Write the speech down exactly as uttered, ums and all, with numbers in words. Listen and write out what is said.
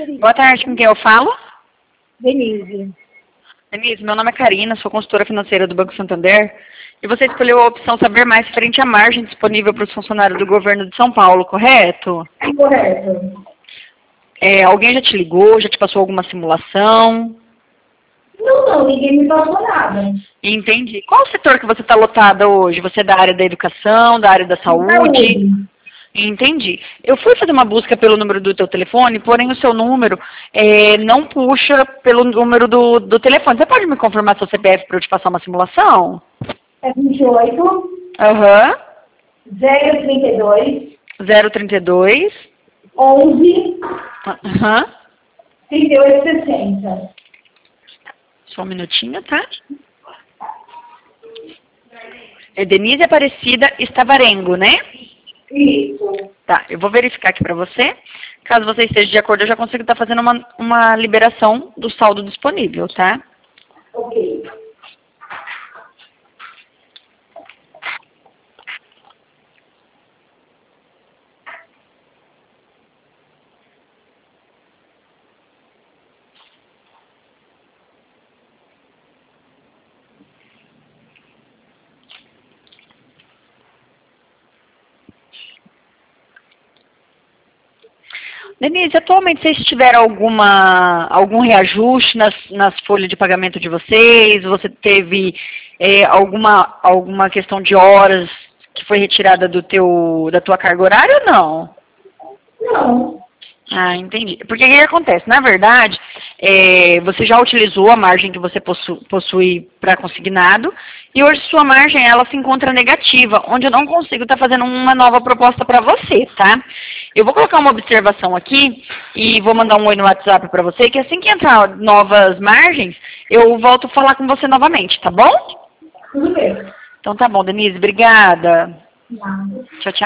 Boa tarde, com quem eu falo? Denise. Denise, meu nome é Karina, sou consultora financeira do Banco Santander. E você escolheu a opção saber mais referente à margem disponível para os funcionários do governo de São Paulo, correto? Correto. É, alguém já te ligou, já te passou alguma simulação? Não, não, ninguém me passou nada. Entendi. Qual o setor que você está lotada hoje? Você é da área da educação, da área da saúde? Saúde. Entendi. Eu fui fazer uma busca pelo número do teu telefone, porém o seu número é, não puxa pelo número do, do telefone. Você pode me confirmar seu C P F para eu te passar uma simulação? É vinte e oito, Aham. zero trinta e dois, zero trinta e dois. onze, Aham. trinta e oito, sessenta. Só um minutinho, tá? É Denise Aparecida Estavarengo, né? Isso. Tá, eu vou verificar aqui para você. Caso você esteja de acordo, eu já consigo estar fazendo uma, uma liberação do saldo disponível, tá? Ok. Denise, atualmente vocês tiveram alguma, algum reajuste nas, nas folhas de pagamento de vocês? Você teve é, alguma, alguma questão de horas que foi retirada do teu, da tua carga horária ou não? Não. Ah, entendi. Porque o que acontece? Na verdade, é, você já utilizou a margem que você possu, possui para consignado e hoje sua margem ela se encontra negativa, onde eu não consigo estar fazendo uma nova proposta para você, tá? Eu vou colocar uma observação aqui e vou mandar um oi no WhatsApp para você, que assim que entrar novas margens, eu volto a falar com você novamente, tá bom? Tudo bem. Então tá bom, Denise, obrigada. Nada. Tchau, tchau.